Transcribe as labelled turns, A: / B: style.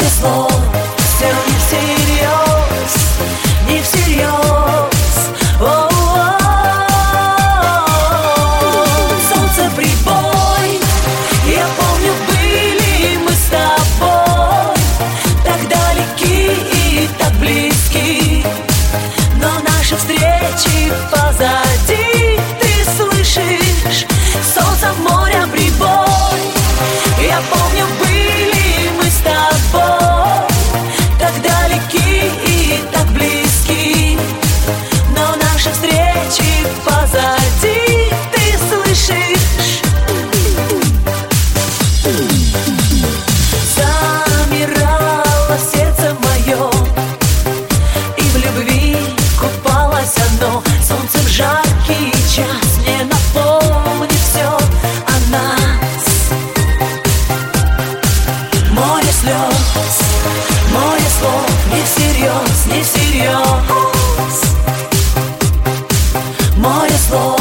A: слов, все не всерьез, не всерьез. Солнце прибой, я помню, были мы с тобой так далеки и так близки, но наши встречи позади. Ты слышишь, солнце, моря, прибой. Я помню, были мы с тобой так далеки и так близки, но наши встречи позади. Ты слышишь? Замирало сердце мое, и в любви купалось оно. Солнце в жаркий час мне напомнит все о нас. Море слез, море слов, не всерьез, не всерьез. Море слов.